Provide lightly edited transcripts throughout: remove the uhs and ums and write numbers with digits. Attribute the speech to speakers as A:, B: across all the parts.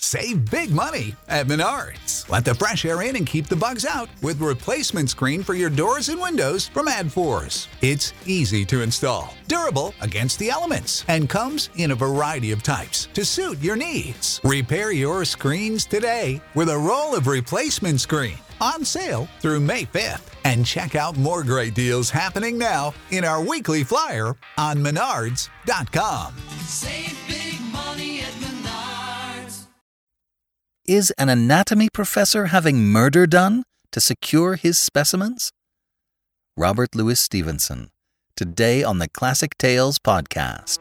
A: Save big money at Menards. Let the fresh air in and keep the bugs out with replacement screen for your doors and windows from AdForce. It's easy to install, durable against the elements, and comes in a variety of types to suit your needs. Repair your screens today with a roll of replacement screen on sale through May 5th. And check out more great deals happening now in our weekly flyer on Menards.com.
B: Save big money at Menards.
C: Is an anatomy professor having murder done to secure his specimens? Robert Louis Stevenson, today on the Classic Tales podcast.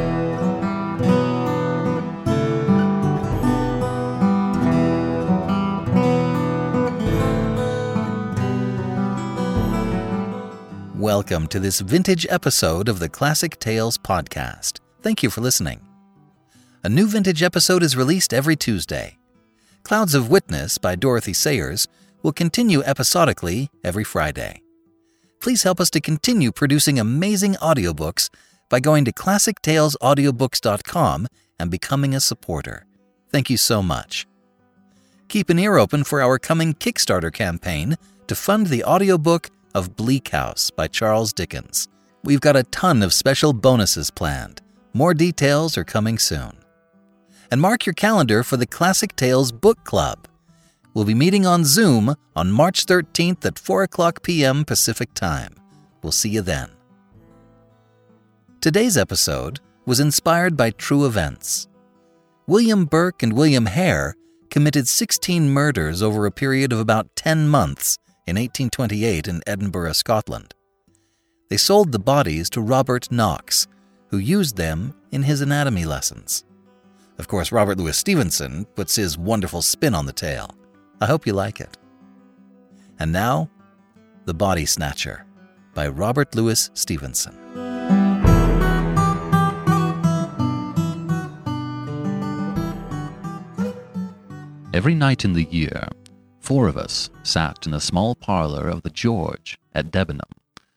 C: Welcome to this vintage episode of the Classic Tales podcast. Thank you for listening. A new vintage episode is released every Tuesday. Clouds of Witness by Dorothy Sayers will continue episodically every Friday. Please help us to continue producing amazing audiobooks by going to ClassicTalesAudiobooks.com and becoming a supporter. Thank you so much. Keep an ear open for our coming Kickstarter campaign to fund the audiobook of Bleak House by Charles Dickens. We've got a ton of special bonuses planned. More details are coming soon. And mark your calendar for the Classic Tales Book Club. We'll be meeting on Zoom on March 13th at 4 o'clock p.m. Pacific Time. We'll see you then. Today's episode was inspired by true events. William Burke and William Hare committed 16 murders over a period of about 10 months in 1828 in Edinburgh, Scotland. They sold the bodies to Robert Knox, who used them in his anatomy lessons. Of course, Robert Louis Stevenson puts his wonderful spin on the tale. I hope you like it. And now, The Body Snatcher by Robert Louis Stevenson.
D: Every night in the year, 4 of us sat in the small parlor of the George at Debenham.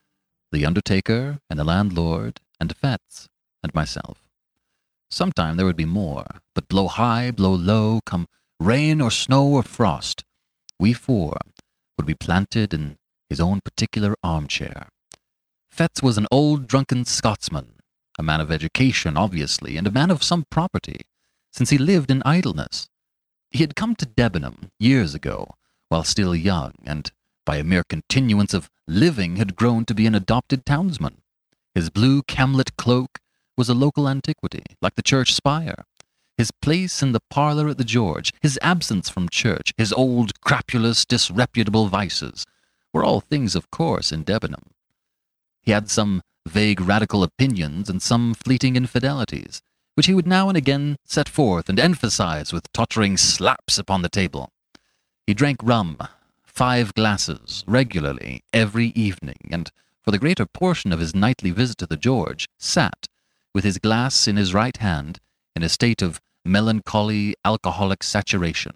D: The undertaker and the landlord and Fetz and myself. Sometime there would be more, but blow high, blow low, come rain or snow or frost, we 4 would be planted in his own particular armchair. Fetz was an old drunken Scotsman, a man of education, obviously, and a man of some property, since he lived in idleness. He had come to Debenham years ago, while still young, and by a mere continuance of living had grown to be an adopted townsman. His blue camlet cloak was a local antiquity, like the church spire. His place in the parlor at the George, his absence from church, his old, crapulous, disreputable vices, were all things of course in Debenham. He had some vague radical opinions and some fleeting infidelities, which he would now and again set forth and emphasize with tottering slaps upon the table. He drank rum, 5 glasses, regularly, every evening, and for the greater portion of his nightly visit to the George, sat, with his glass in his right hand, in a state of melancholy alcoholic saturation.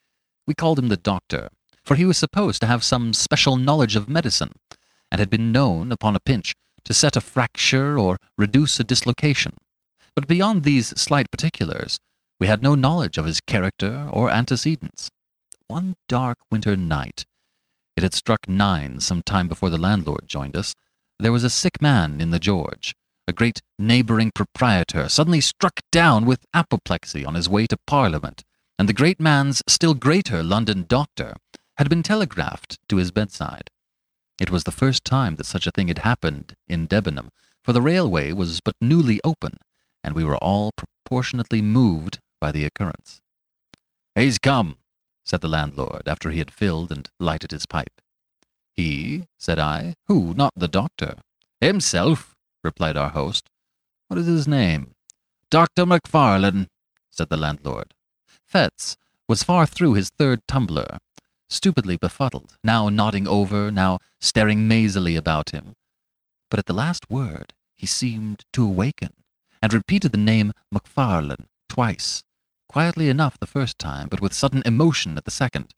D: We called him the doctor, for he was supposed to have some special knowledge of medicine, and had been known, upon a pinch, to set a fracture or reduce a dislocation. But beyond these slight particulars, we had no knowledge of his character or antecedents. One dark winter night, it had struck 9 some time before the landlord joined us, there was a sick man in the George. A great neighbouring proprietor suddenly struck down with apoplexy on his way to Parliament, and the great man's still greater London doctor had been telegraphed to his bedside. It was the first time that such a thing had happened in Debenham, for the railway was but newly open, and we were all proportionately moved by the occurrence. "He's come," said the landlord, after he had filled and lighted his pipe. "He?" said I. "Who? Not the doctor?" "Himself," replied our host. "What is his name?" "Dr. Macfarlane," said the landlord. Fetz was far through his 3rd tumbler, stupidly befuddled, now nodding over, now staring mazily about him. But at the last word he seemed to awaken, and repeated the name Macfarlane twice, quietly enough the first time, but with sudden emotion at the second.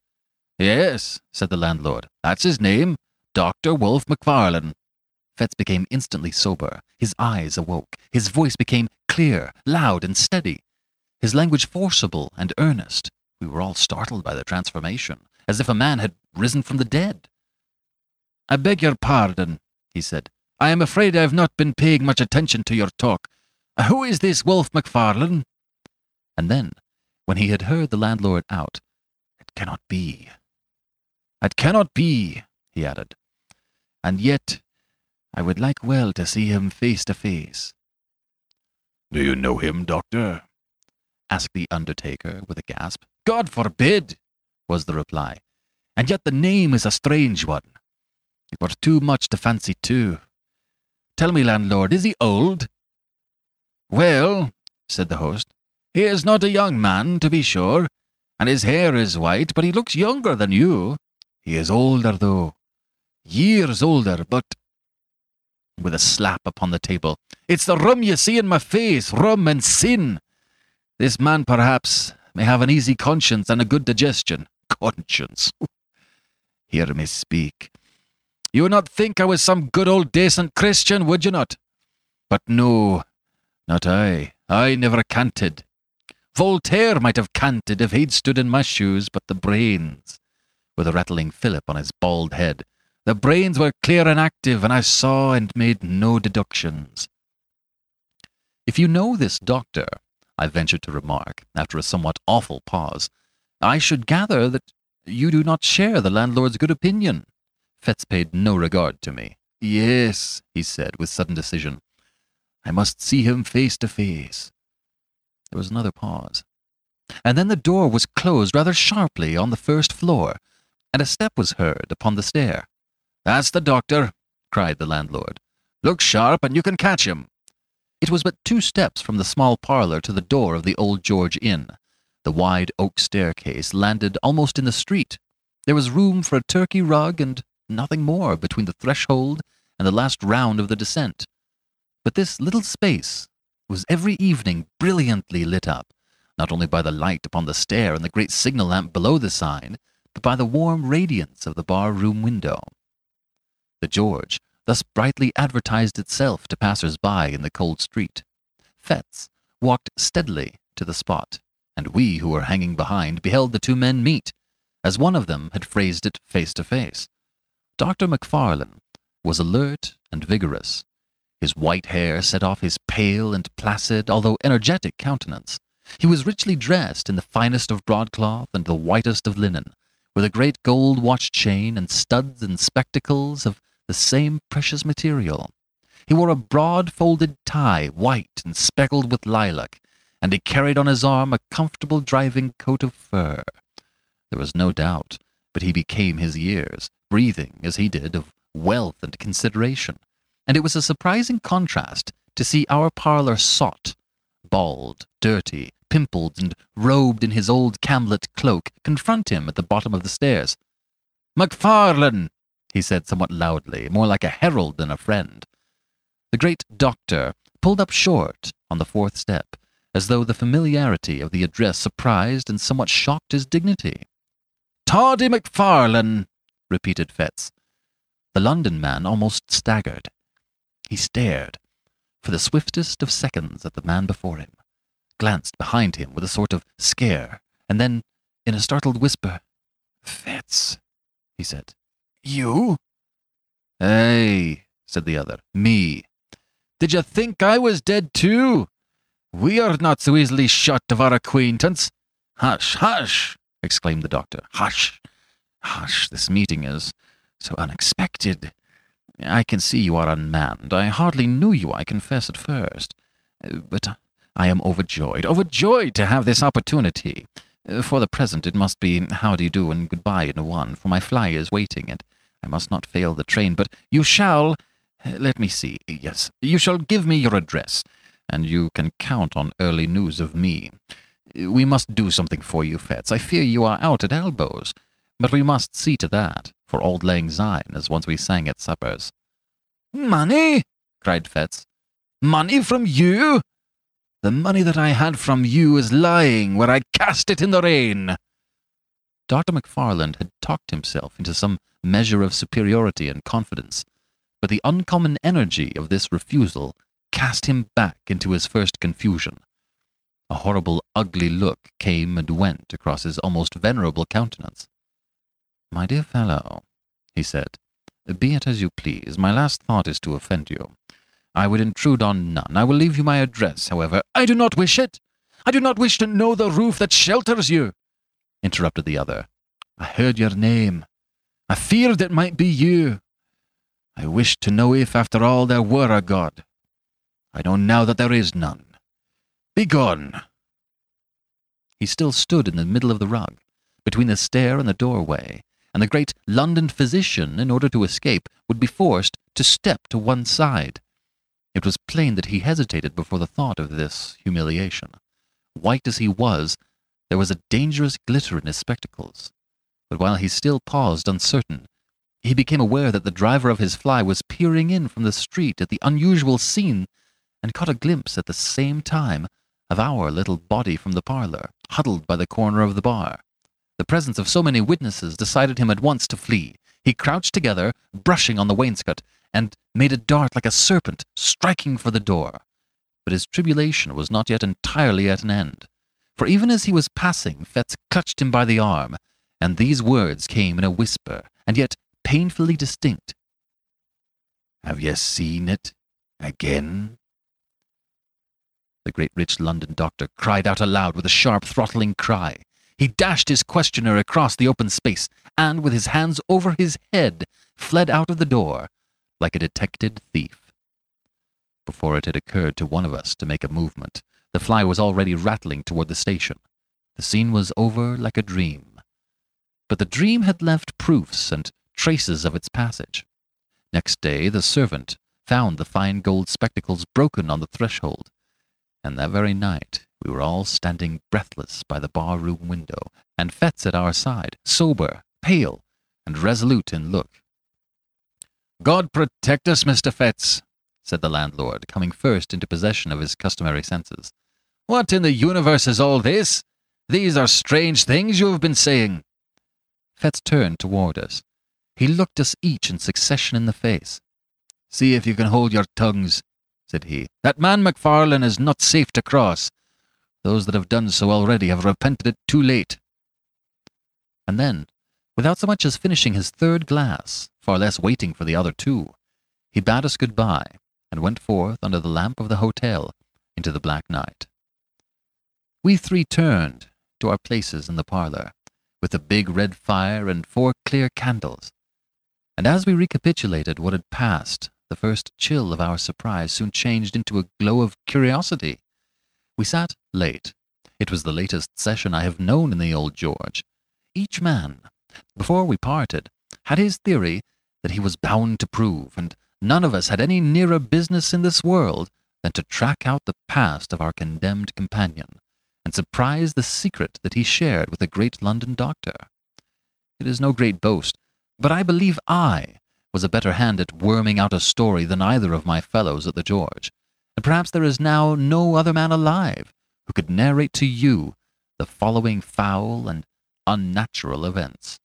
D: "Yes," said the landlord, "that's his name, Dr. Wolfe Macfarlane." Fetz became instantly sober. His eyes awoke. His voice became clear, loud, and steady. his language forcible and earnest. We were all startled by the transformation, as if a man had risen from the dead. "I beg your pardon," he said. "I am afraid I have not been paying much attention to your talk. Who is this Wolfe Macfarlane?" And then, when he had heard the landlord out, "It cannot be. It cannot be," he added. "And yet I would like well to see him face to face." "Do you know him, doctor?" asked the undertaker with a gasp. "God forbid," was the reply. "And yet the name is a strange one. It were too much to fancy too. Tell me, landlord, is he old?" "Well," said the host, "he is not a young man, to be sure, and his hair is white, but he looks younger than you. He is older, though. Years older, but—" With a slap upon the table, "It's the rum you see in my face, rum and sin. This man, perhaps, may have an easy conscience and a good digestion. Conscience! Hear me speak. You would not think I was some good old decent Christian, would you not? But no, not I. I never canted. Voltaire might have canted if he'd stood in my shoes, but the brains," with a rattling fillip on his bald head, "the brains were clear and active, and I saw and made no deductions." "If you know this doctor," I ventured to remark, after a somewhat awful pause, "I should gather that you do not share the landlord's good opinion." Fetz paid no regard to me. "Yes," he said, with sudden decision. "I must see him face to face." There was another pause. And then the door was closed rather sharply on the first floor, and a step was heard upon the stair. "That's the doctor," cried the landlord. "Look sharp, and you can catch him." It was but 2 steps from the small parlour to the door of the Old George Inn. The wide oak staircase landed almost in the street. There was room for a turkey rug and nothing more between the threshold and the last round of the descent. But this little space was every evening brilliantly lit up, not only by the light upon the stair and the great signal lamp below the sign, but by the warm radiance of the bar-room window. The George thus brightly advertised itself to passers-by in the cold street. Fetz walked steadily to the spot, and we who were hanging behind beheld the 2 men meet, as one of them had phrased it face to face. Dr. Macfarlane was alert and vigorous. His white hair set off his pale and placid, although energetic countenance. He was richly dressed in the finest of broadcloth and the whitest of linen, with a great gold watch chain and studs and spectacles of the same precious material. He wore a broad folded tie, white and speckled with lilac, and he carried on his arm a comfortable driving coat of fur. There was no doubt but he became his years, breathing, as he did, of wealth and consideration, and it was a surprising contrast to see our parlour sot, bald, dirty, pimpled, and robed in his old camlet cloak, confront him at the bottom of the stairs. "Macfarlane!" he said somewhat loudly, more like a herald than a friend. The great doctor pulled up short on the 4th step, as though the familiarity of the address surprised and somewhat shocked his dignity. "Toddy Macfarlane!" repeated Fetz. The London man almost staggered. He stared for the swiftest of seconds at the man before him, glanced behind him with a sort of scare, and then, in a startled whisper, "Fetz," he said. "You?" "Aye," said the other, "me. Did you think I was dead too? We are not so easily shut of our acquaintance." "Hush, hush!" exclaimed the doctor. "Hush, hush! This meeting is so unexpected. I can see you are unmanned. I hardly knew you, I confess, at first. But I am overjoyed to have this opportunity. For the present, it must be how do you do and goodbye in one, for my fly is waiting, and I must not fail the train. But you shall, let me see, yes, you shall give me your address, and you can count on early news of me. We must do something for you, Fetz. I fear you are out at elbows, but we must see to that, for Auld Lang Syne, as once we sang at suppers." "Money?" cried Fetz. "Money from you? The money that I had from you is lying where I cast it in the rain." Dr. Macfarlane had talked himself into some measure of superiority and confidence, but the uncommon energy of this refusal cast him back into his first confusion. A horrible, ugly look came and went across his almost venerable countenance. "My dear fellow," he said, "be it as you please. My last thought is to offend you. I would intrude on none. I will leave you my address, however." "I do not wish it. I do not wish to know the roof that shelters you," interrupted the other. "I heard your name. I feared it might be you. I wished to know if, after all, there were a God. I know now that there is none. Begone!" He still stood in the middle of the rug, between the stair and the doorway, and the great London physician, in order to escape, would be forced to step to one side. It was plain that he hesitated before the thought of this humiliation. White as he was, there was a dangerous glitter in his spectacles. But while he still paused uncertain, he became aware that the driver of his fly was peering in from the street at the unusual scene, and caught a glimpse at the same time of our little body from the parlor, huddled by the corner of the bar. The presence of so many witnesses decided him at once to flee. He crouched together, brushing on the wainscot, and made a dart like a serpent, striking for the door. But his tribulation was not yet entirely at an end, for even as he was passing, Fettes clutched him by the arm, and these words came in a whisper, and yet painfully distinct. "Have you seen it again?" The great rich London doctor cried out aloud with a sharp throttling cry. He dashed his questioner across the open space, and, with his hands over his head, fled out of the door like a detected thief. Before it had occurred to one of us to make a movement, the fly was already rattling toward the station. The scene was over like a dream. But the dream had left proofs and traces of its passage. Next day the servant found the fine gold spectacles broken on the threshold, and that very night we were all standing breathless by the bar-room window, and Fettes at our side, sober, pale, and resolute in look. "God protect us, Mr. Fettes," said the landlord, coming first into possession of his customary senses. "What in the universe is all this? These are strange things you have been saying." Fettes turned toward us. He looked us each in succession in the face. "See if you can hold your tongues," said he. "That man Macfarlane is not safe to cross. Those that have done so already have repented it too late." And then, without so much as finishing his third glass, far less waiting for the other two, he bade us good-bye, and went forth under the lamp of the hotel into the black night. We three turned to our places in the parlor, with the big red fire and 4 clear candles, and as we recapitulated what had passed, the first chill of our surprise soon changed into a glow of curiosity. We sat late. It was the latest session I have known in the Old George. Each man, before we parted, had his theory that he was bound to prove, and none of us had any nearer business in this world than to track out the past of our condemned companion, and surprise the secret that he shared with the great London doctor. It is no great boast, but I believe I was a better hand at worming out a story than either of my fellows at the George, and perhaps there is now no other man alive who could narrate to you the following foul and unnatural events.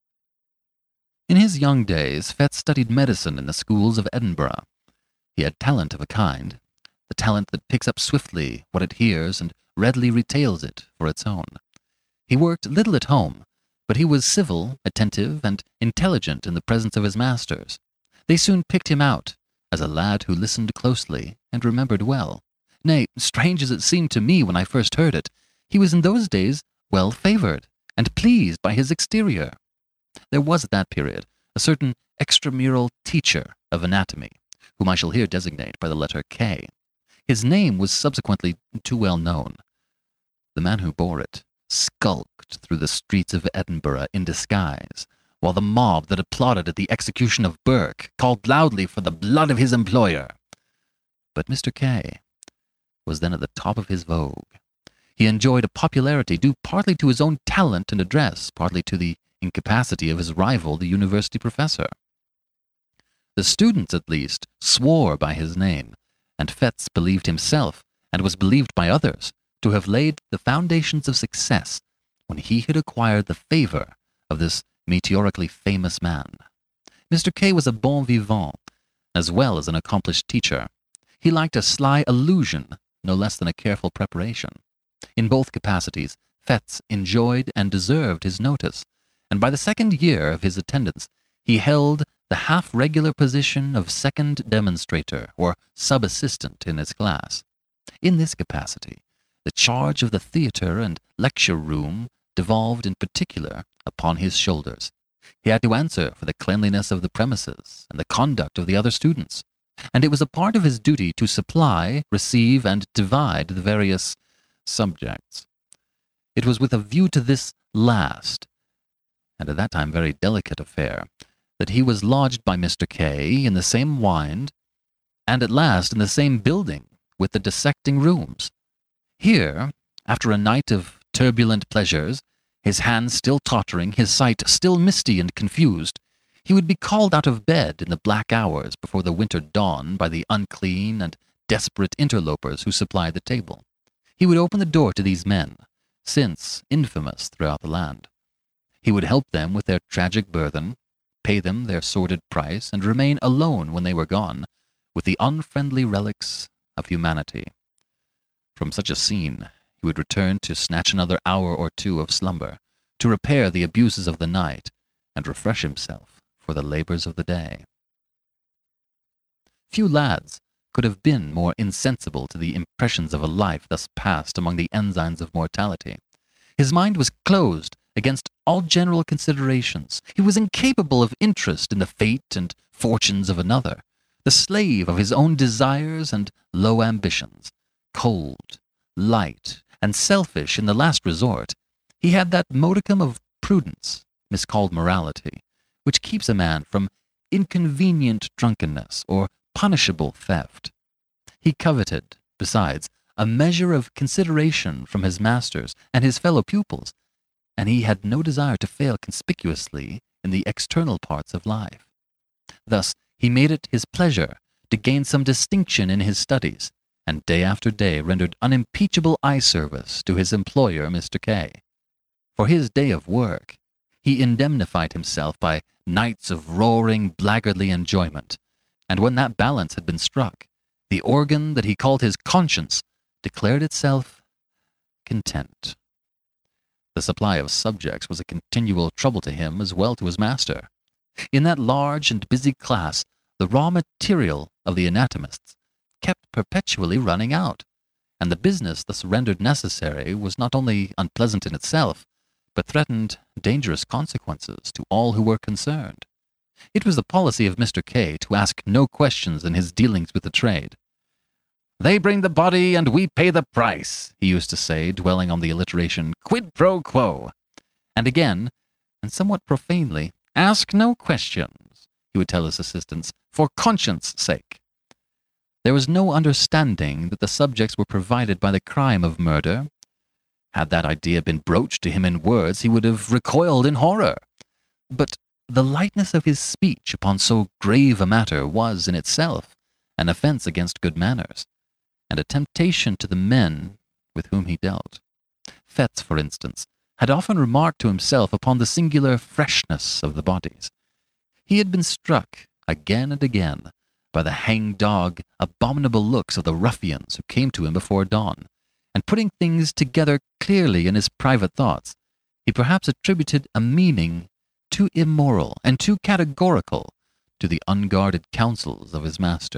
D: In his young days, Fettes studied medicine in the schools of Edinburgh. He had talent of a kind, the talent that picks up swiftly what it hears and readily retails it for its own. He worked little at home, but he was civil, attentive, and intelligent in the presence of his masters. They soon picked him out as a lad who listened closely and remembered well. Nay, strange as it seemed to me when I first heard it, he was in those days well favoured and pleased by his exterior. There was at that period a certain extramural teacher of anatomy, whom I shall here designate by the letter K. His name was subsequently too well known. The man who bore it skulked through the streets of Edinburgh in disguise, while the mob that applauded at the execution of Burke called loudly for the blood of his employer. But Mr. K was then at the top of his vogue. He enjoyed a popularity due partly to his own talent and address, partly to the incapacity of his rival, the university professor. The students, at least, swore by his name, and Fettes believed himself, and was believed by others, to have laid the foundations of success when he had acquired the favour of this meteorically famous man. Mr. K was a bon vivant, as well as an accomplished teacher. He liked a sly allusion no less than a careful preparation. In both capacities, Fettes enjoyed and deserved his notice, and by the second year of his attendance, he held the half-regular position of second demonstrator or sub-assistant in his class. In this capacity, the charge of the theatre and lecture room devolved in particular upon his shoulders. He had to answer for the cleanliness of the premises and the conduct of the other students, and it was a part of his duty to supply, receive, and divide the various subjects. It was with a view to this last, and at that time very delicate affair, that he was lodged by Mr. K. in the same wind, and at last in the same building with the dissecting rooms. Here, after a night of turbulent pleasures, his hands still tottering, his sight still misty and confused, he would be called out of bed in the black hours before the winter dawn by the unclean and desperate interlopers who supplied the table. He would open the door to these men, since infamous throughout the land. He would help them with their tragic burthen, pay them their sordid price, and remain alone when they were gone, with the unfriendly relics of humanity. From such a scene, he would return to snatch another hour or two of slumber, to repair the abuses of the night, and refresh himself for the labors of the day. Few lads could have been more insensible to the impressions of a life thus passed among the ensigns of mortality. His mind was closed against all general considerations. He was incapable of interest in the fate and fortunes of another, the slave of his own desires and low ambitions. Cold, light, and selfish in the last resort, he had that modicum of prudence, miscalled morality, which keeps a man from inconvenient drunkenness or punishable theft. He coveted, besides, a measure of consideration from his masters and his fellow pupils, and he had no desire to fail conspicuously in the external parts of life. Thus, he made it his pleasure to gain some distinction in his studies, and day after day rendered unimpeachable eye service to his employer, Mr. K. For his day of work, he indemnified himself by nights of roaring, blackguardly enjoyment, and when that balance had been struck, the organ that he called his conscience declared itself content. The supply of subjects was a continual trouble to him as well to his master. In that large and busy class, the raw material of the anatomists kept perpetually running out, and the business thus rendered necessary was not only unpleasant in itself, but threatened dangerous consequences to all who were concerned. It was the policy of Mr. K. to ask no questions in his dealings with the trade. "They bring the body and we pay the price," he used to say, dwelling on the alliteration quid pro quo. And again, and somewhat profanely, "Ask no questions," he would tell his assistants, "for conscience' sake." There was no understanding that the subjects were provided by the crime of murder. Had that idea been broached to him in words, he would have recoiled in horror. But the lightness of his speech upon so grave a matter was, in itself, an offense against good manners, and a temptation to the men with whom he dealt. Fettes, for instance, had often remarked to himself upon the singular freshness of the bodies. He had been struck, again and again, by the hang-dog, abominable looks of the ruffians who came to him before dawn, and putting things together clearly in his private thoughts, he perhaps attributed a meaning too immoral and too categorical to the unguarded counsels of his master.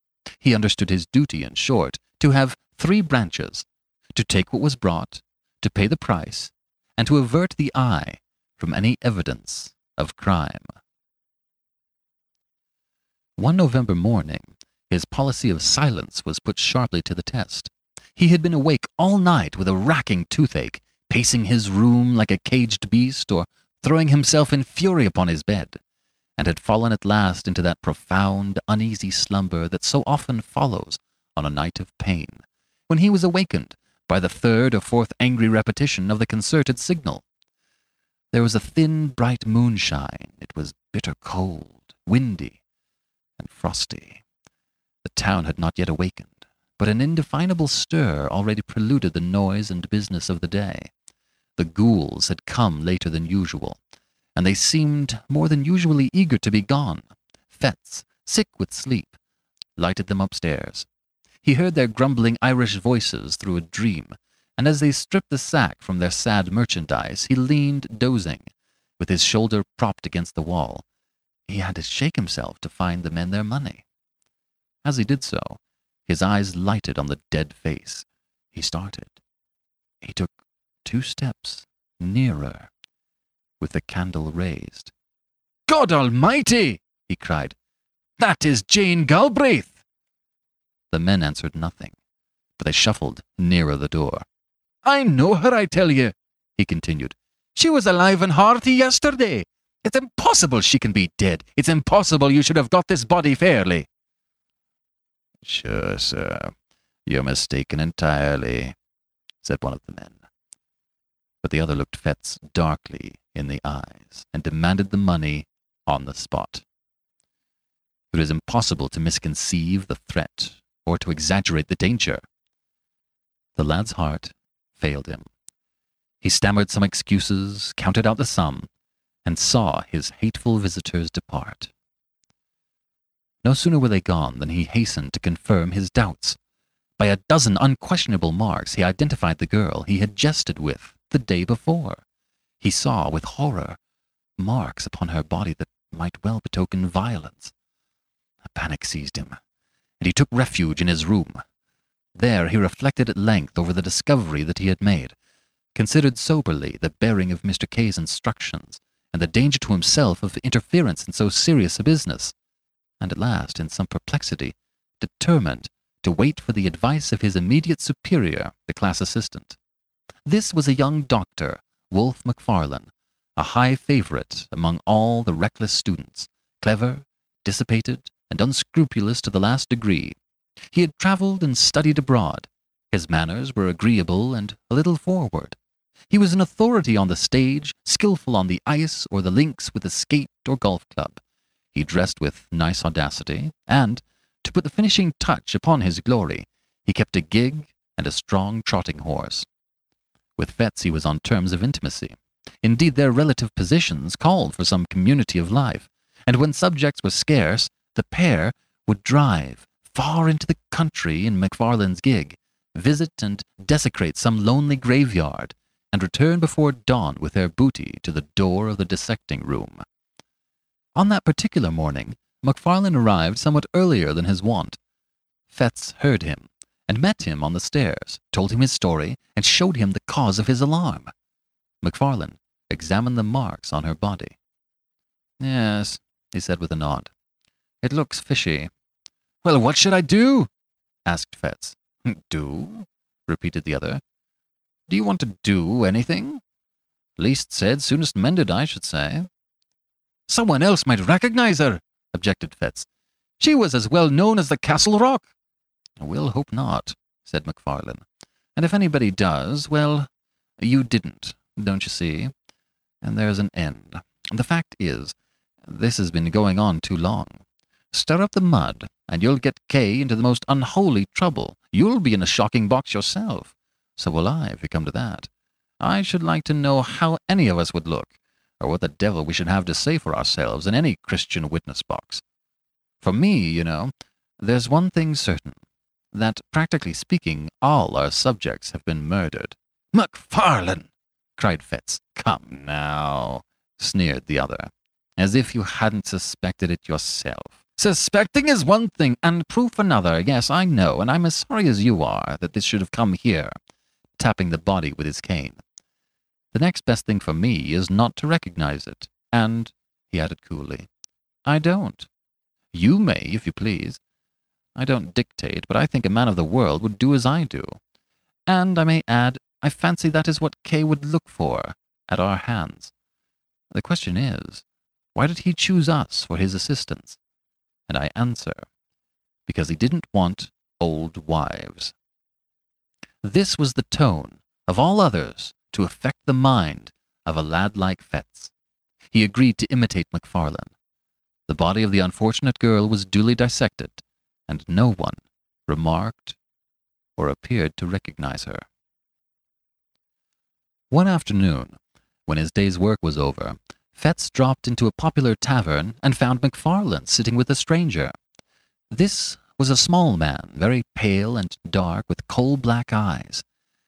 D: He understood his duty, in short, to have 3 branches: to take what was brought, to pay the price, and to avert the eye from any evidence of crime. One November morning, his policy of silence was put sharply to the test. He had been awake all night with a racking toothache, pacing his room like a caged beast, or throwing himself in fury upon his bed, and had fallen at last into that profound, uneasy slumber that so often follows on a night of pain, when he was awakened by the 3rd or 4th angry repetition of the concerted signal. There was a thin, bright moonshine. It was bitter cold, windy, and frosty. The town had not yet awakened, but an indefinable stir already preluded the noise and business of the day. The ghouls had come later than usual, and they seemed more than usually eager to be gone. Fettes, sick with sleep, lighted them upstairs. He heard their grumbling Irish voices through a dream, and as they stripped the sack from their sad merchandise, he leaned dozing, with his shoulder propped against the wall. He had to shake himself to find the men their money. As he did so, his eyes lighted on the dead face. He started. He took 2 steps nearer, with the candle raised. "God Almighty!" he cried. "That is Jane Galbraith!" The men answered nothing, but they shuffled nearer the door. "I know her, I tell you," he continued. "She was alive and hearty yesterday. It's impossible she can be dead. It's impossible you should have got this body fairly." "Sure, sir, you're mistaken entirely," said one of the men. But the other looked Fettes darkly in the eyes and demanded the money on the spot. It was impossible to misconceive the threat or to exaggerate the danger. The lad's heart failed him. He stammered some excuses, counted out the sum, and saw his hateful visitors depart. No sooner were they gone than he hastened to confirm his doubts. By a dozen unquestionable marks he identified the girl he had jested with the day before. He saw with horror marks upon her body that might well betoken violence. A panic seized him, and he took refuge in his room. There he reflected at length over the discovery that he had made, considered soberly the bearing of Mr. K's instructions, and the danger to himself of interference in so serious a business, and at last, in some perplexity, determined to wait for the advice of his immediate superior, the class assistant. This was a young doctor, Wolfe Macfarlane, a high favorite among all the reckless students, clever, dissipated, and unscrupulous to the last degree. He had travelled and studied abroad. His manners were agreeable and a little forward. He was an authority on the stage, skilful on the ice or the links with a skate or golf club. He dressed with nice audacity, and, to put the finishing touch upon his glory, he kept a gig and a strong trotting horse. With Fettes he was on terms of intimacy. Indeed, their relative positions called for some community of life, and when subjects were scarce, the pair would drive far into the country in Macfarlane's gig, visit and desecrate some lonely graveyard, and return before dawn with their booty to the door of the dissecting room. On that particular morning, Macfarlane arrived somewhat earlier than his wont. Fettes heard him, and met him on the stairs, told him his story, and showed him the cause of his alarm. Macfarlane examined the marks on her body. "Yes," he said with a nod. "It looks fishy." "Well, what should I do?" asked Fettes. "Do?" repeated the other. "Do you want to do anything?" "Least said, soonest mended, I should say." "Someone else might recognize her," objected Fettes. "She was as well known as the Castle Rock." "We'll hope not," said Macfarlane. "And if anybody does, well, you didn't, don't you see? And there's an end. The fact is, this has been going on too long. Stir up the mud, and you'll get Kay into the most unholy trouble. You'll be in a shocking box yourself. So will I, if you come to that. I should like to know how any of us would look, or what the devil we should have to say for ourselves in any Christian witness box. For me, you know, there's one thing certain, that, practically speaking, all our subjects have been murdered." "Macfarlane!" cried Fettes. "Come now," sneered the other, "as if you hadn't suspected it yourself." "Suspecting is one thing, and proof another. Yes, I know, and I'm as sorry as you are that this should have come here," tapping the body with his cane. "The next best thing for me is not to recognize it, and," he added coolly, "I don't. You may, if you please. I don't dictate, but I think a man of the world would do as I do. And I may add, I fancy that is what Kay would look for at our hands. The question is, why did he choose us for his assistants? And I answer, because he didn't want old wives." This was the tone, of all others, to affect the mind of a lad like Fettes. He agreed to imitate Macfarlane. The body of the unfortunate girl was duly dissected, and no one remarked or appeared to recognize her. One afternoon, when his day's work was over, Fettes dropped into a popular tavern and found Macfarlane sitting with a stranger. This was a small man, very pale and dark, with coal-black eyes.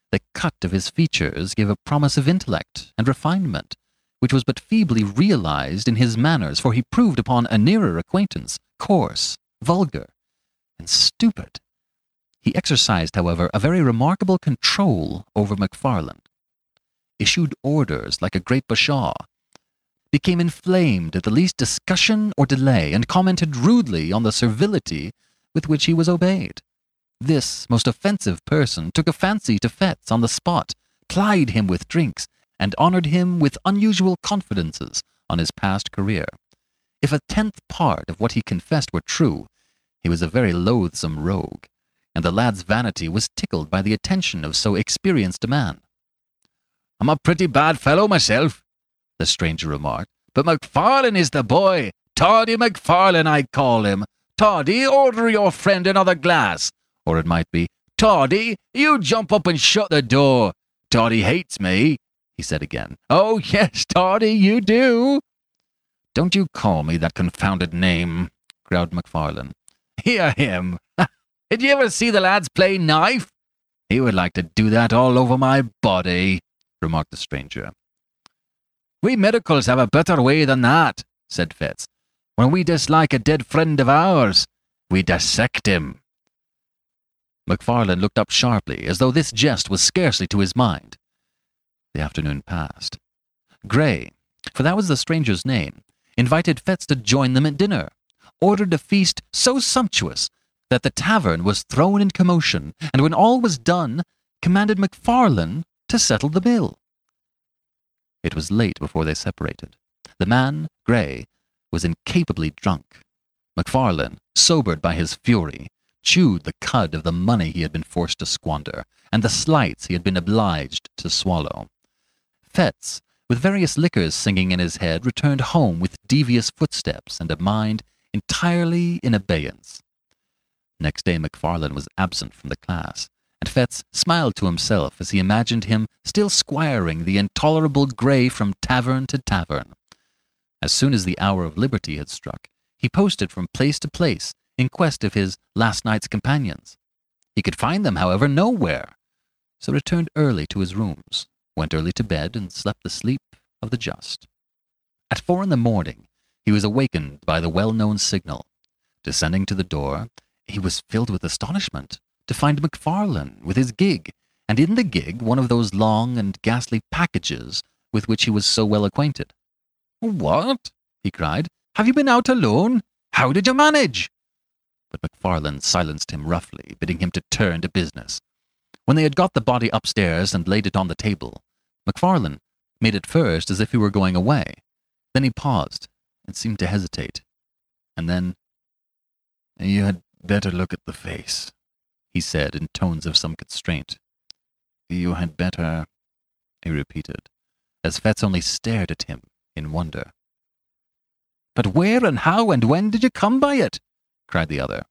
D: The cut of his features gave a promise of intellect and refinement, which was but feebly realized in his manners, for he proved upon a nearer acquaintance coarse, vulgar, and stupid. He exercised, however, a very remarkable control over MacFarlane, issued orders like a great bashaw, became inflamed at the least discussion or delay, and commented rudely on the servility with which he was obeyed. This most offensive person took a fancy to Fettes on the spot, plied him with drinks, and honored him with unusual confidences on his past career. If a 10th part of what he confessed were true, he was a very loathsome rogue, and the lad's vanity was tickled by the attention of so experienced a man. "I'm a pretty bad fellow myself," the stranger remarked, "but MacFarlane is the boy. Toddy MacFarlane, I call him. Toddy, order your friend another glass. Or it might be, Toddy, you jump up and shut the door. Toddy hates me," he said again. "Oh, yes, Toddy, you do." "Don't you call me that confounded name," growled MacFarlane. "Hear him. Did you ever see the lads play knife? He would like to do that all over my body," remarked the stranger. "We medicals have a better way than that," said Fettes. "When we dislike a dead friend of ours, we dissect him." MacFarlane looked up sharply, as though this jest was scarcely to his mind. The afternoon passed. Gray, for that was the stranger's name, invited Fettes to join them at dinner, ordered a feast so sumptuous that the tavern was thrown in commotion, and when all was done, commanded MacFarlane to settle the bill. It was late before they separated. The man, Gray, was incapably drunk. MacFarlane, sobered by his fury, chewed the cud of the money he had been forced to squander, and the slights he had been obliged to swallow. Fettes, with various liquors singing in his head, returned home with devious footsteps and a mind entirely in abeyance. Next day MacFarlane was absent from the class, and Fettes smiled to himself as he imagined him still squiring the intolerable Gray from tavern to tavern. As soon as the hour of liberty had struck, he posted from place to place in quest of his last night's companions. He could find them, however, nowhere, so returned early to his rooms, went early to bed, and slept the sleep of the just. At 4 a.m, he was awakened by the well-known signal. Descending to the door, he was filled with astonishment to find MacFarlane with his gig, and in the gig one of those long and ghastly packages with which he was so well acquainted. "What?" he cried. "Have you been out alone? How did you manage?" But MacFarlane silenced him roughly, bidding him to turn to business. When they had got the body upstairs and laid it on the table, MacFarlane made at first as if he were going away. Then he paused and seemed to hesitate. And then, "You had better look at the face," he said in tones of some constraint. "You had better," he repeated, as Fettes only stared at him in wonder. "But where and how and when did you come by it?" cried the other.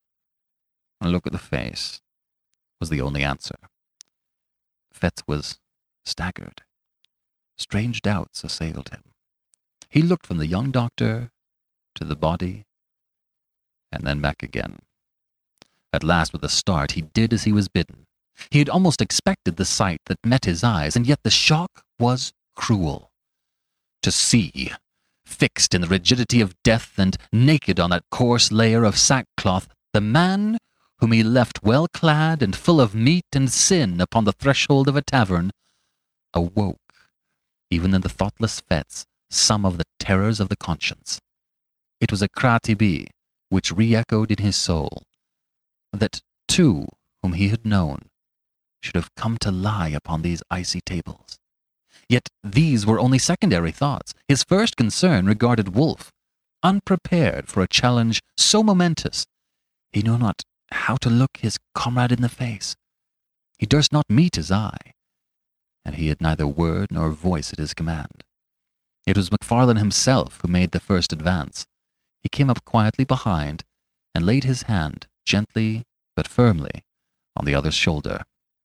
D: "Look at the face," was the only answer. Fettes was staggered. Strange doubts assailed him. He looked from the young doctor to the body, and then back again. At last, with a start, he did as he was bidden. He had almost expected the sight that met his eyes, and yet the shock was cruel. To see, fixed in the rigidity of death and naked on that coarse layer of sackcloth, the man whom he left well clad and full of meat and sin upon the threshold of a tavern, awoke, even in the thoughtless Fettes, some of the terrors of the conscience. It was a cras tibi which re-echoed in his soul, that two whom he had known should have come to lie upon these icy tables. Yet these were only secondary thoughts. His first concern regarded Wolfe. Unprepared for a challenge so momentous, he knew not how to look his comrade in the face. He durst not meet his eye, and he had neither word nor voice at his command. It was MacFarlane himself who made the first advance. He came up quietly behind and laid his hand gently but firmly on the other's shoulder.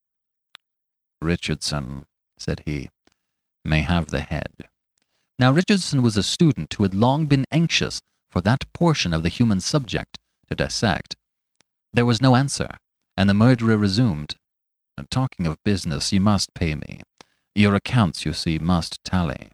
D: "Richardson," said he, "may have the head." Now Richardson was a student who had long been anxious for that portion of the human subject to dissect. There was no answer, and the murderer resumed. Talking of business, you must pay me. Your accounts, you see, must tally.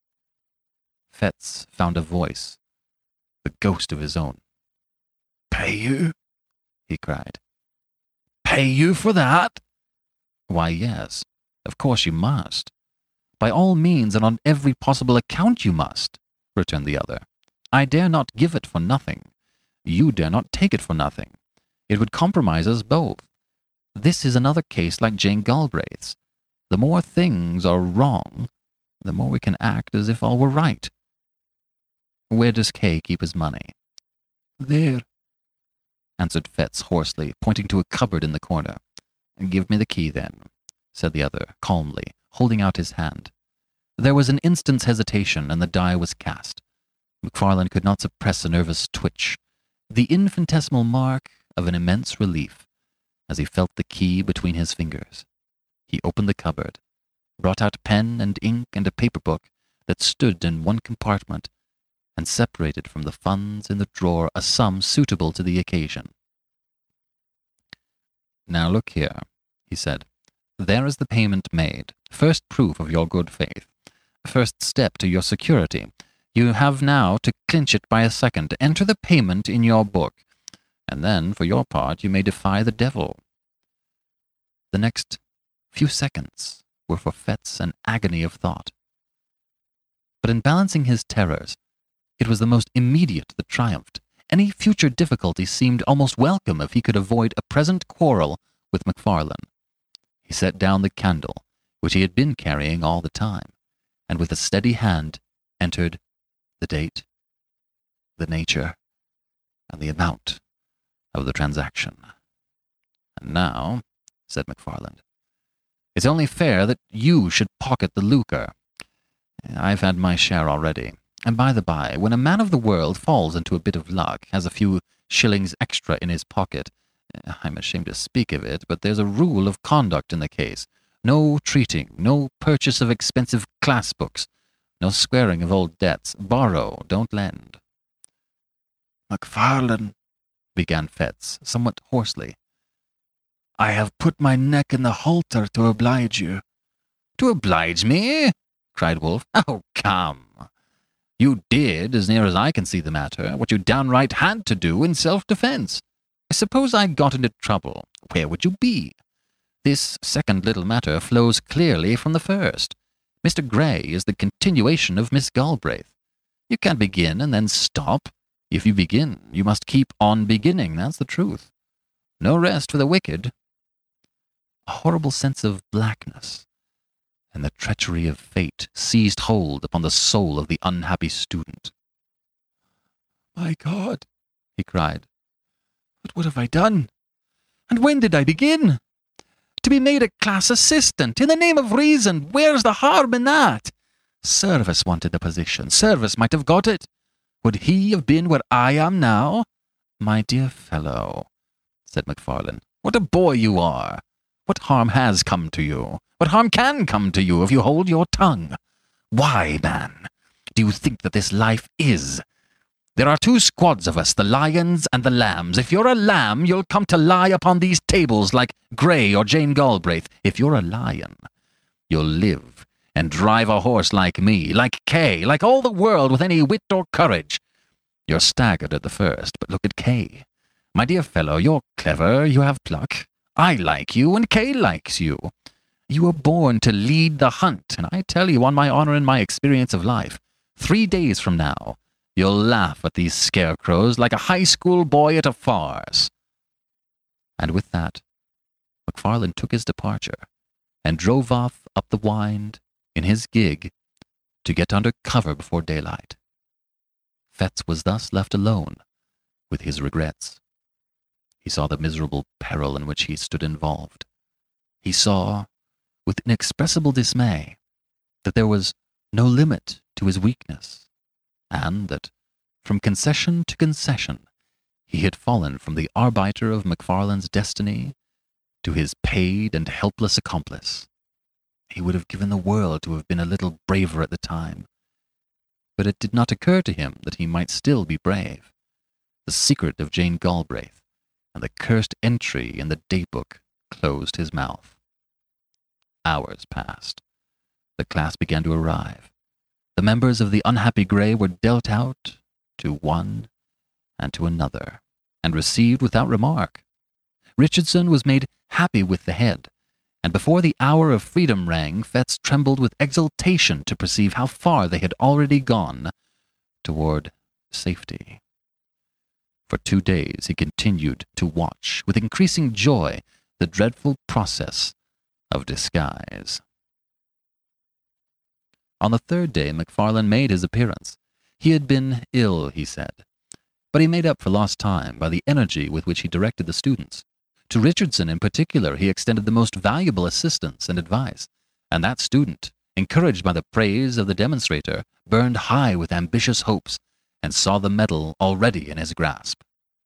D: Fetz found a voice, the ghost of his own. Pay you? He cried. Pay you for that? Why, yes, of course you must. By all means and on every possible account you must, returned the other. I dare not give it for nothing. You dare not take it for nothing. It would compromise us both. This is another case like Jane Galbraith's. The more things are wrong, the more we can act as if all were right. Where does Kay keep his money? There, answered Fetz hoarsely, pointing to a cupboard in the corner. Give me the key, then, said the other, calmly, holding out his hand. There was an instant's hesitation, and the die was cast. McFarlane could not suppress a nervous twitch, the infinitesimal mark of an immense relief, as he felt the key between his fingers. He opened the cupboard, brought out pen and ink and a paper book that stood in one compartment, and separated from the funds in the drawer a sum suitable to the occasion. Now look here, he said. There is the payment made, first proof of your good faith, first step to your security. You have now to clinch it by a second. Enter the payment in your book, and then, for your part, you may defy the devil. The next few seconds were for Fetz an agony of thought. But in balancing his terrors, it was the most immediate that triumphed. Any future difficulty seemed almost welcome if he could avoid a present quarrel with McFarlane. He set down the candle, which he had been carrying all the time, and with a steady hand entered the date, the nature, and the amount of the transaction. And now, said McFarlane, it's only fair that you should pocket the lucre. I've had my share already. And by the by, when a man of the world falls into a bit of luck, has a few shillings extra in his pocket, I'm ashamed to speak of it, but there's a rule of conduct in the case. No treating, no purchase of expensive class books, no squaring of old debts. Borrow, don't lend. McFarlane, began Fetz, somewhat hoarsely, I have put my neck in the halter to oblige you. To oblige me? Cried Wolfe. Oh, come. You did, as near as I can see the matter, what you downright had to do in self-defense. Suppose I got into trouble, where would you be? This second little matter flows clearly from the first. Mr. Gray is the continuation of Miss Galbraith. You can't begin and then stop. If you begin, you must keep on beginning, that's the truth. No rest for the wicked. A horrible sense of blackness and the treachery of fate seized hold upon the soul of the unhappy student. My God, he cried, but what have I done? And when did I begin? To be made a class assistant, in the name of reason, where's the harm in that? Service wanted the position. Service might have got it. Would he have been where I am now? My dear fellow, said McFarlane, what a boy you are. What harm has come to you? What harm can come to you if you hold your tongue? Why, man, do you think that this life is? There are two squads of us, the lions and the lambs. If you're a lamb, you'll come to lie upon these tables like Gray or Jane Galbraith. If you're a lion, you'll live and drive a horse like me, like Kay, like all the world with any wit or courage. You're staggered at the first, but look at Kay. My dear fellow, you're clever, you have pluck. I like you, and Kay likes you. You were born to lead the hunt, and I tell you on my honor and my experience of life, 3 days from now, you'll laugh at these scarecrows like a high school boy at a farce. And with that, McFarlane took his departure and drove off up the Wynd in his gig to get under cover before daylight. Fetz was thus left alone with his regrets. He saw the miserable peril in which he stood involved. He saw, with inexpressible dismay, that there was no limit to his weakness, and that, from concession to concession, he had fallen from the arbiter of McFarlane's destiny to his paid and helpless accomplice. He would have given the world to have been a little braver at the time, but it did not occur to him that he might still be brave. The secret of Jane Galbraith and the cursed entry in the daybook closed his mouth. hours passed. The class began to arrive. The members of the unhappy Grey were dealt out to one and to another, and received without remark. Richardson was made happy with the head, and before the hour of freedom rang, Fettes trembled with exultation to perceive how far they had already gone toward safety. For 2 days he continued to watch, with increasing joy, the dreadful process of disguise. On the 3rd day, MacFarlane made his appearance. He had been ill, he said, but he made up for lost time by the energy with which he directed the students. To Richardson in particular he extended the most valuable assistance and advice, and that student, encouraged by the praise of the demonstrator, burned high with ambitious hopes, and saw the medal already in his grasp.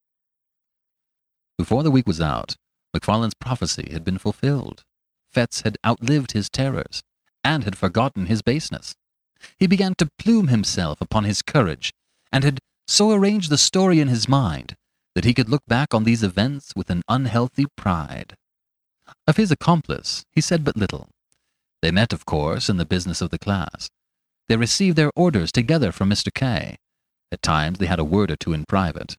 D: Before the week was out, MacFarlane's prophecy had been fulfilled. Fettes had outlived his terrors, and had forgotten his baseness. He began to plume himself upon his courage, and had so arranged the story in his mind that he could look back on these events with an unhealthy pride. Of his accomplice he said but little. They met, of course, in the business of the class. They received their orders together from Mr. K. At times they had a word or two in private.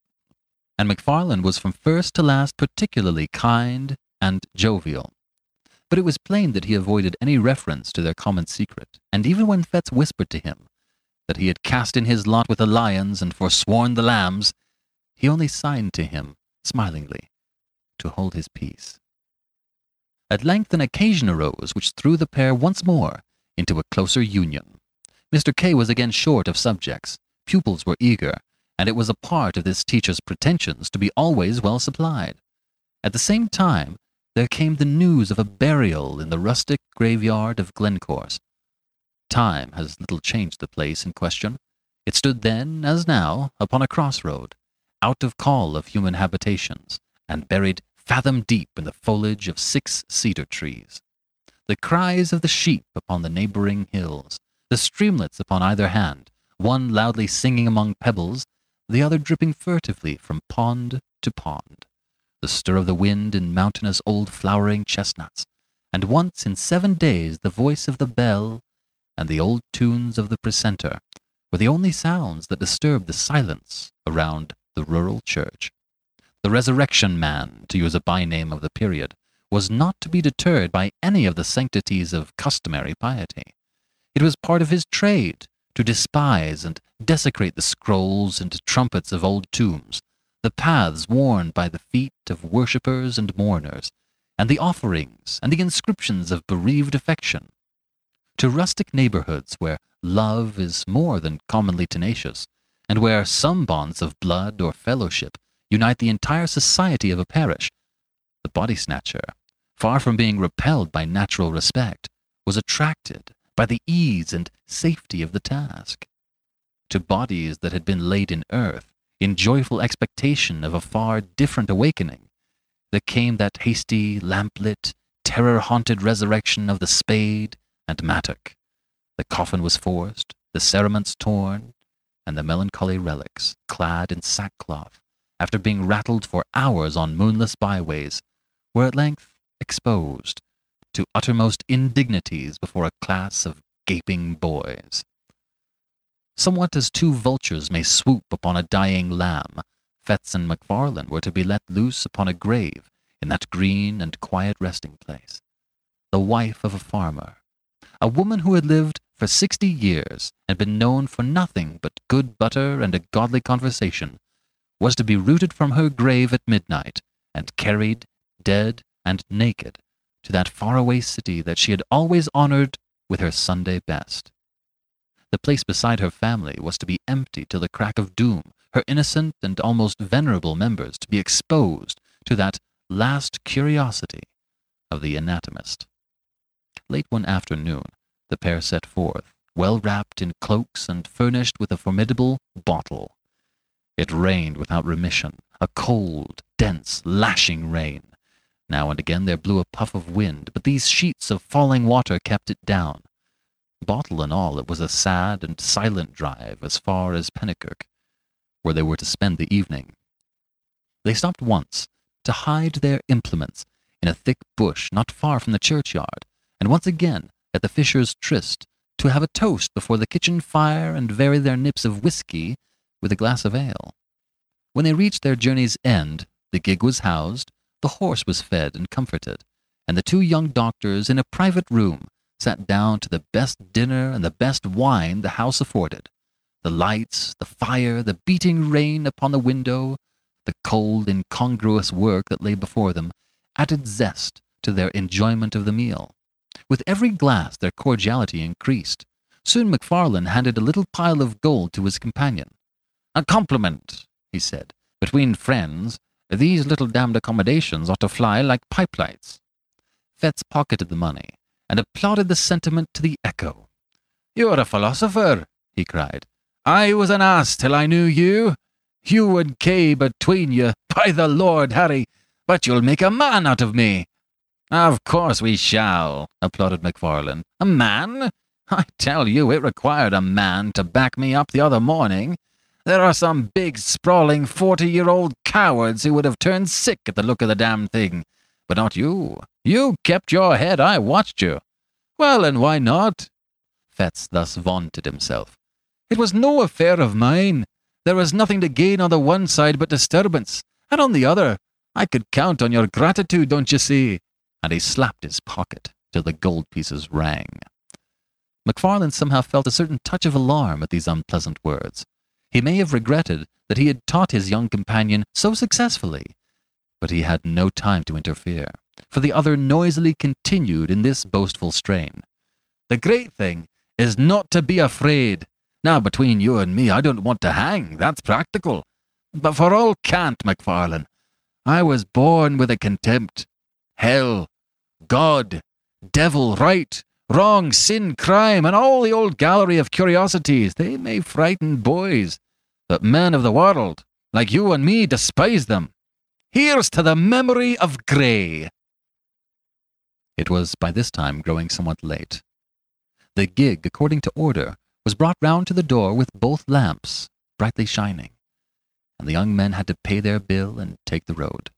D: And MacFarlane was from first to last particularly kind and jovial. But it was plain that he avoided any reference to their common secret, and even when Fettes whispered to him that he had cast in his lot with the lions and forsworn the lambs, he only signed to him, smilingly, to hold his peace. At length an occasion arose which threw the pair once more into a closer union. Mr. K. was again short of subjects, pupils were eager, and it was a part of this teacher's pretensions to be always well supplied. At the same time, there came the news of a burial in the rustic graveyard of Glencorse. Time has little changed the place in question. It stood then, as now, upon a crossroad, out of call of human habitations, and buried fathom deep in the foliage of 6 cedar trees. The cries of the sheep upon the neighboring hills, the streamlets upon either hand, one loudly singing among pebbles, the other dripping furtively from pond to pond, the stir of the wind in mountainous old flowering chestnuts, and once in 7 days the voice of the bell and the old tunes of the precentor were the only sounds that disturbed the silence around the rural church. The Resurrection Man, to use a by-name of the period, was not to be deterred by any of the sanctities of customary piety. It was part of his trade to despise and desecrate the scrolls and trumpets of old tombs, the paths worn by the feet of worshippers and mourners, and the offerings and the inscriptions of bereaved affection. To rustic neighborhoods where love is more than commonly tenacious, and where some bonds of blood or fellowship unite the entire society of a parish, the body-snatcher, far from being repelled by natural respect, was attracted by the ease and safety of the task. To bodies that had been laid in earth, in joyful expectation of a far different awakening, there came that hasty, lamp-lit, terror-haunted resurrection of the spade and mattock. The coffin was forced, the cerements torn, and the melancholy relics, clad in sackcloth, after being rattled for hours on moonless byways, were at length exposed to uttermost indignities before a class of gaping boys. Somewhat as 2 vultures may swoop upon a dying lamb, Fettes and MacFarlane were to be let loose upon a grave in that green and quiet resting place. The wife of a farmer, a woman who had lived for 60 years and been known for nothing but good butter and a godly conversation, was to be rooted from her grave at midnight and carried, dead and naked, to that faraway city that she had always honored with her Sunday best. The place beside her family was to be empty till the crack of doom, her innocent and almost venerable members to be exposed to that last curiosity of the anatomist. Late one afternoon, the pair set forth, well wrapped in cloaks and furnished with a formidable bottle. It rained without remission, a cold, dense, lashing rain. Now and again there blew a puff of wind, but these sheets of falling water kept it down. Bottle and all, it was a sad and silent drive as far as Pennycuik, where they were to spend the evening. They stopped once to hide their implements in a thick bush not far from the churchyard, and once again at the fishers' tryst to have a toast before the kitchen fire and vary their nips of whiskey with a glass of ale. When they reached their journey's end, the gig was housed, the horse was fed and comforted, and the two young doctors in a private room sat down to the best dinner and the best wine the house afforded. The lights, the fire, the beating rain upon the window, the cold, incongruous work that lay before them, added zest to their enjoyment of the meal. With every glass their cordiality increased. Soon Macfarlane handed a little pile of gold to his companion. "A compliment," he said. "Between friends, these little damned accommodations ought to fly like pipelights." Fettes pocketed the money, and applauded the sentiment to the echo. "You're a philosopher," he cried. "I was an ass till I knew you. You and Kay between you, by the Lord Harry, but you'll make a man out of me." "Of course we shall," applauded Macfarlane. "A man? I tell you, it required a man to back me up the other morning. There are some big, sprawling 40-year-old cowards who would have turned sick at the look of the damn thing. But not you. You kept your head. I watched you." "Well, and why not?" Fettes thus vaunted himself. "It was no affair of mine. There was nothing to gain on the one side but disturbance, and on the other, I could count on your gratitude, don't you see?" And he slapped his pocket till the gold pieces rang. Macfarlane somehow felt a certain touch of alarm at these unpleasant words. He may have regretted that he had taught his young companion so successfully, but he had no time to interfere, for the other noisily continued in this boastful strain. "The great thing is not to be afraid. Now, between you and me, I don't want to hang, that's practical. But for all cant, Macfarlane, I was born with a contempt. Hell, God, devil, right, wrong, sin, crime, and all the old gallery of curiosities, they may frighten boys, but men of the world, like you and me, despise them. Here's to the memory of Grey." It was by this time growing somewhat late. The gig, according to order, was brought round to the door with both lamps brightly shining, and the young men had to pay their bill and take the road.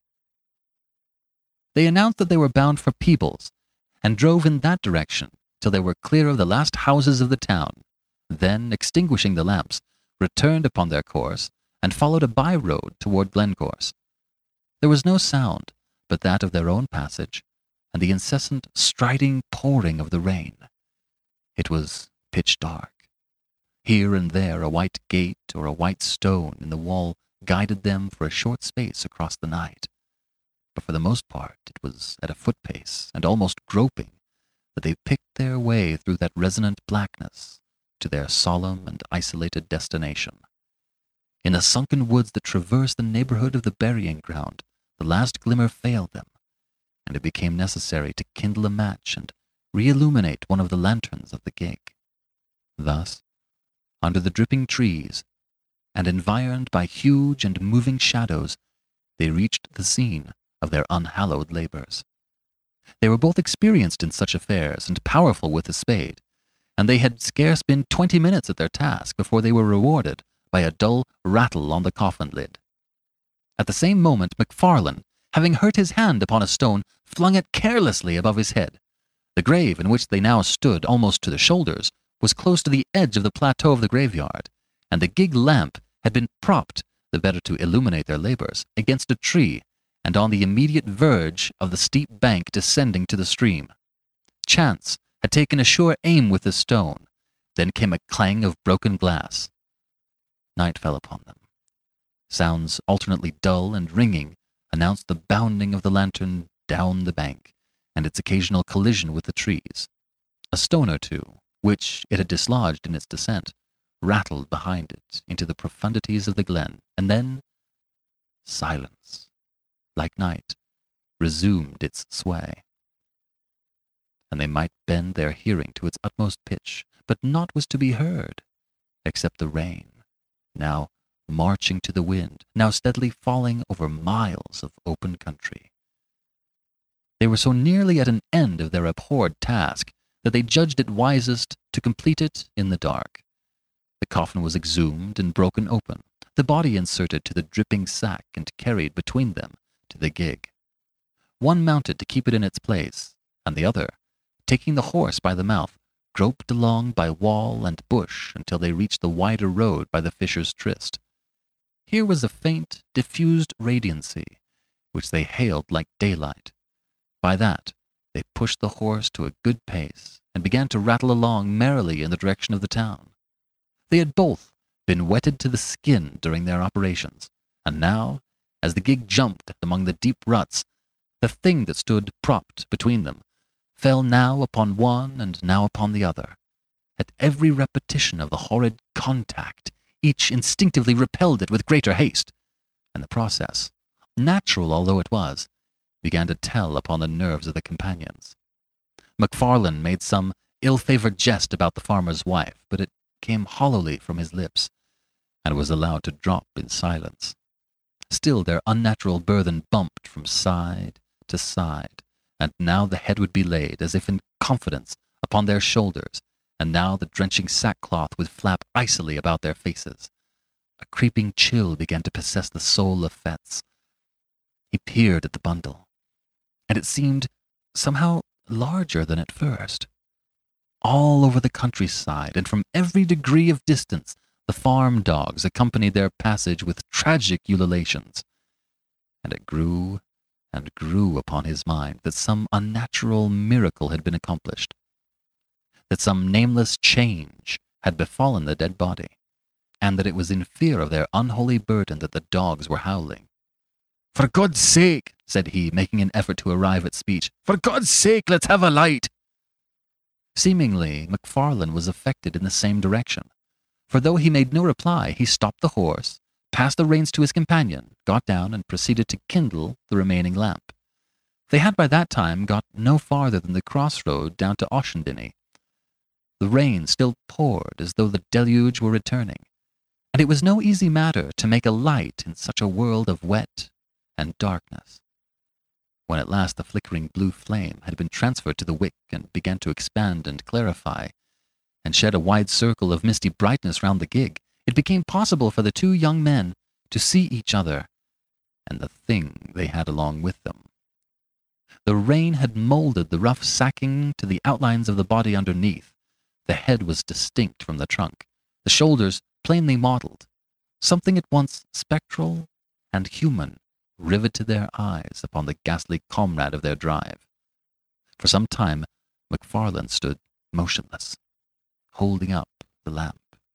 D: They announced that they were bound for Peebles, and drove in that direction till they were clear of the last houses of the town, then, extinguishing the lamps, returned upon their course, and followed a by-road toward Glencorse. There was no sound but that of their own passage, and the incessant striding pouring of the rain. It was pitch dark. Here and there a white gate or a white stone in the wall guided them for a short space across the night. But for the most part it was at a foot-pace, and almost groping, that they picked their way through that resonant blackness to their solemn and isolated destination. In the sunken woods that traversed the neighborhood of the burying-ground, the last glimmer failed them, and it became necessary to kindle a match and re-illuminate one of the lanterns of the gig. Thus, under the dripping trees, and environed by huge and moving shadows, they reached the scene of their unhallowed labors. They were both experienced in such affairs and powerful with the spade, and they had scarce been 20 minutes at their task before they were rewarded by a dull rattle on the coffin lid. At the same moment Macfarlane, having hurt his hand upon a stone, flung it carelessly above his head. The grave in which they now stood, almost to the shoulders, was close to the edge of the plateau of the graveyard, and the gig lamp had been propped, the better to illuminate their labors, against a tree, and on the immediate verge of the steep bank descending to the stream. Chance had taken a sure aim with the stone. Then came a clang of broken glass. Night fell upon them. Sounds alternately dull and ringing announced the bounding of the lantern down the bank, and its occasional collision with the trees. A stone or two, which it had dislodged in its descent, rattled behind it into the profundities of the glen, and then silence, like night, resumed its sway. And they might bend their hearing to its utmost pitch, but naught was to be heard, except the rain, now marching to the wind, now steadily falling over miles of open country. They were so nearly at an end of their abhorred task that they judged it wisest to complete it in the dark. The coffin was exhumed and broken open, the body inserted to the dripping sack and carried between them to the gig. One mounted to keep it in its place, and the other, taking the horse by the mouth, groped along by wall and bush until they reached the wider road by the Fisher's Tryst. Here was a faint, diffused radiancy, which they hailed like daylight. By that, they pushed the horse to a good pace and began to rattle along merrily in the direction of the town. They had both been wetted to the skin during their operations, and now, as the gig jumped among the deep ruts, the thing that stood propped between them fell now upon one and now upon the other. At every repetition of the horrid contact, each instinctively repelled it with greater haste, and the process, natural although it was, began to tell upon the nerves of the companions. MacFarlane made some ill-favored jest about the farmer's wife, but it came hollowly from his lips, and was allowed to drop in silence. Still their unnatural burthen bumped from side to side, and now the head would be laid, as if in confidence, upon their shoulders, and now the drenching sackcloth would flap icily about their faces. A creeping chill began to possess the soul of Fettes. He peered at the bundle, and it seemed somehow larger than at first. All over the countryside, and from every degree of distance, the farm dogs accompanied their passage with tragic ululations, and it grew and grew upon his mind that some unnatural miracle had been accomplished, that some nameless change had befallen the dead body, and that it was in fear of their unholy burden that the dogs were howling. "For God's sake," said he, making an effort to arrive at speech, "for God's sake, let's have a light." Seemingly, MacFarlane was affected in the same direction, for though he made no reply, he stopped the horse, passed the reins to his companion, got down, and proceeded to kindle the remaining lamp. They had by that time got no farther than the crossroad down to Auchendenny. The rain still poured as though the deluge were returning, and it was no easy matter to make a light in such a world of wet and darkness. When at last the flickering blue flame had been transferred to the wick and began to expand and clarify, and shed a wide circle of misty brightness round the gig, it became possible for the two young men to see each other and the thing they had along with them. The rain had molded the rough sacking to the outlines of the body underneath. The head was distinct from the trunk, the shoulders plainly modelled. Something at once spectral and human riveted their eyes upon the ghastly comrade of their drive. For some time, MacFarlane stood motionless, holding up the lamp.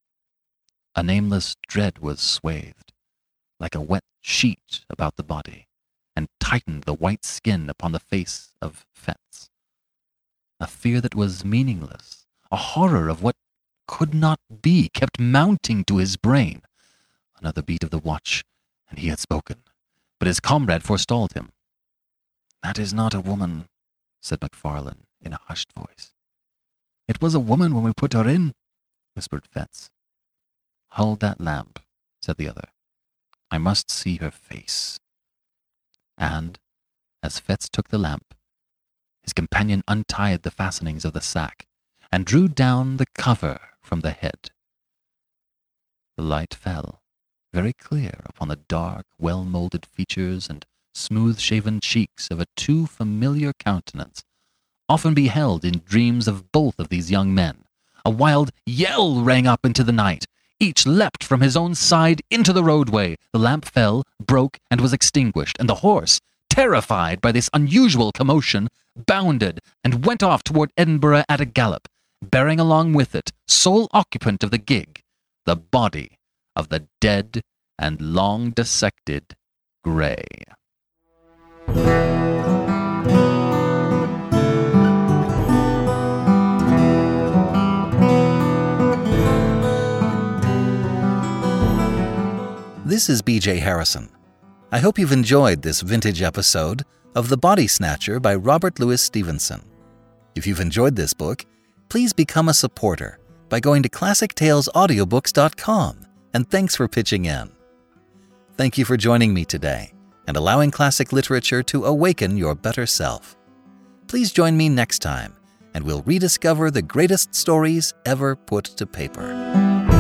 D: A nameless dread was swathed, like a wet sheet about the body, and tightened the white skin upon the face of Fettes. A fear that was meaningless, a horror of what could not be, kept mounting to his brain. Another beat of the watch, and he had spoken, but his comrade forestalled him. "That is not a woman," said MacFarlane in a hushed voice. "It was a woman when we put her in," whispered Fettes. "Hold that lamp," said the other. "I must see her face." And, as Fettes took the lamp, his companion untied the fastenings of the sack and drew down the cover from the head. The light fell, very clear, upon the dark, well-moulded features and smooth-shaven cheeks of a too familiar countenance, often beheld in dreams of both of these young men. A wild yell rang up into the night. Each leapt from his own side into the roadway. The lamp fell, broke, and was extinguished, and the horse, terrified by this unusual commotion, bounded and went off toward Edinburgh at a gallop, bearing along with it, sole occupant of the gig, the body of the dead and long dissected Grey.
C: This is BJ Harrison. I hope you've enjoyed this vintage episode of The Body Snatcher by Robert Louis Stevenson. If you've enjoyed this book, please become a supporter by going to ClassicTalesAudiobooks.com, and thanks for pitching in. Thank you for joining me today and allowing classic literature to awaken your better self. Please join me next time, and we'll rediscover the greatest stories ever put to paper.